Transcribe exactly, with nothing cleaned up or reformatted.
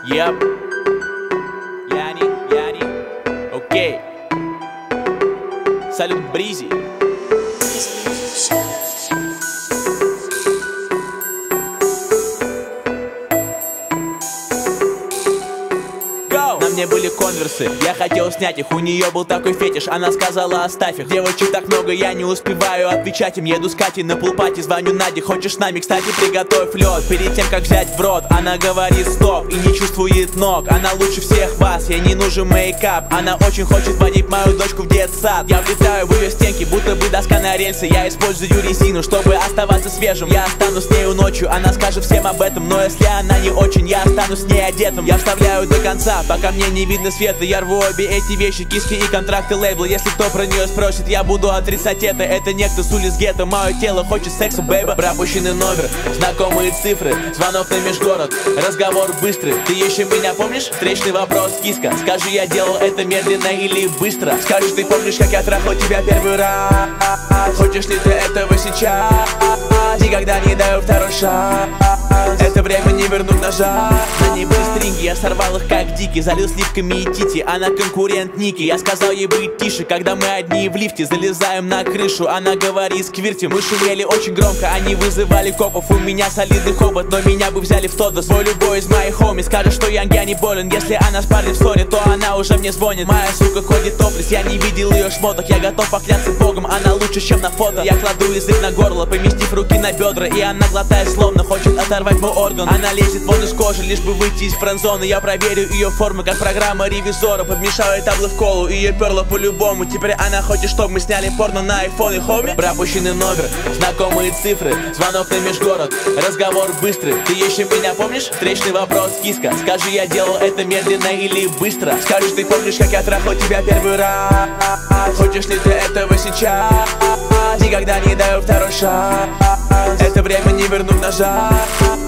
Yep. Yani, yani. Окей. Салют, Бризи. На мне были конверсы, я хотел снять их. У нее был такой фетиш, она сказала оставь их. Девочек так много, я не успеваю отвечать им. Еду с Катей на пулпати, звоню Наде. Хочешь с нами, кстати, приготовь лед. Перед тем, как взять в рот, она говорит стоп и не чувствует ног. Она лучше всех вас, ей не нужен мейкап. Она очень хочет водить мою дочку в детсад. Я влетаю в ее стенки, будто бы доска на рельсы. Я использую резину, чтобы оставаться свежим. Я останусь с нею ночью, она скажет всем об этом. Но если она не очень, я останусь с ней одетым. Я вставляю до конца, пока мне не видно света. Я рву обе эти вещи, киски и контракты лейбла. Если кто про нее спросит, я буду отрицать это. Это некто с улиц гетто, мое тело хочет секса, бэйба. Пропущенный номер, знакомые цифры, звонок на межгород, разговор быстрый. Ты еще меня помнишь? Встречный вопрос, киска. Скажи, я делал это медленно или быстро? Скажи, ты помнишь, как я трахал тебя первый раз? Хочешь ли ты этого сейчас? Никогда не даю второй шаг. Это время не вернуть назад. На ней были стринги, я сорвал их как дикий. Залил сливками и тити, она конкурент Ники. Я сказал ей быть тише, когда мы одни в лифте. Залезаем на крышу, она говорит сквирти. Мы шумели очень громко, они вызывали копов. У меня солидный хобот, но меня бы взяли в тодос. Мой любой из моих хоми скажет, что я не болен. Если она с парнем в ссоре, то она уже мне звонит. Моя сука ходит топлес, я не видел ее шмоток. Я готов поклясться богом, она лучше, чем на фото. Я кладу язык на горло, поместив руки на бедра. И она глотает словно хочет оторвать мой орган. Она лезет вон из кожи, лишь бы выйти из френд-зоны. Я проверю ее формы, как программа ревизора. Подмешаю таблы в колу, ее перло по-любому. Теперь она хочет, чтобы мы сняли порно на айфон и хоми. Пропущенный номер, знакомые цифры, звонок на межгород, разговор быстрый. Ты еще меня помнишь? Встречный вопрос, киска. Скажи, я делал это медленно или быстро? Скажешь, ты помнишь, как я трахал тебя первый раз? Хочешь ли ты этого сейчас? Никогда не даю второй шаг. Это время не вернуть назад.